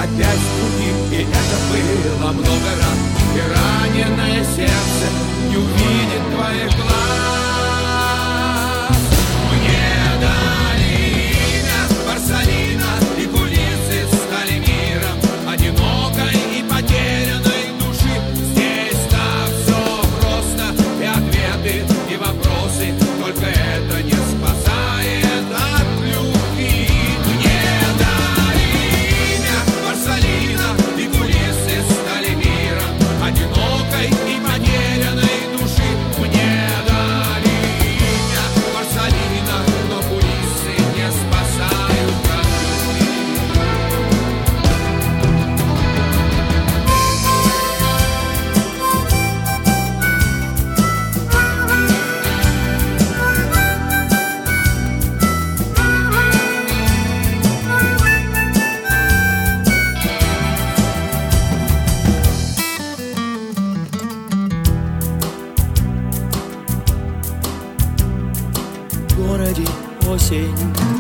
опять с пути. И это было много раз. И раненое сердце не увидит твоих глаз. Мне дали имя Барсалина, и кулисы стали миром одинокой и потерянной души. Здесь так все просто, и ответы, и вопросы, только это не спасает от любви. Мне дали имя Барсалина, и кулисы стали миром одинокой и потерянной души. Мне дали имя Барсалина, но кулисы не спасают от любви. В городе осень,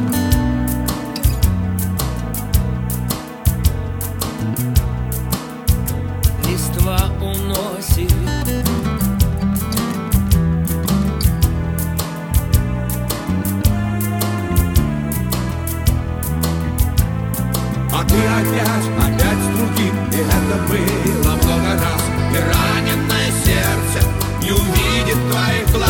листва уносит, А ты опять с другим. И это было много раз. И раненое сердце не увидит твоих глаз.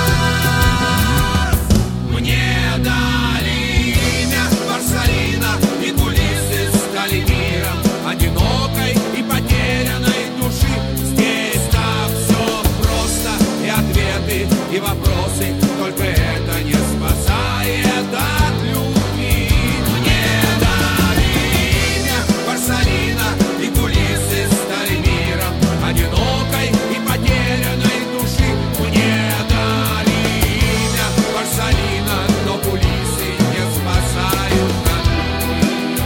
Мне дали имя Барсалина, и кулисы стали миром одинокой и потерянной души. Здесь так все просто, и ответы, и вопросы, только это не спасает от любви. Мне дали имя Барсалина, и кулисы стали миром одинокой и потерянной души. Мне дали имя Барсалина, но кулисы не спасают от любви.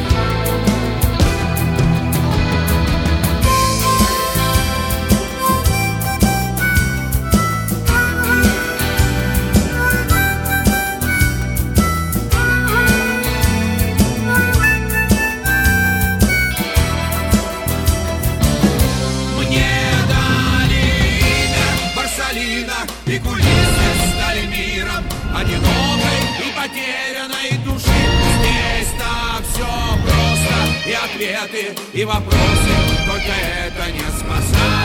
Мне дали имя Барсалина, и кулисы стали миром одинокой и потерянной души. Здесь так все просто, и ответы, и вопросы, только это не спасает.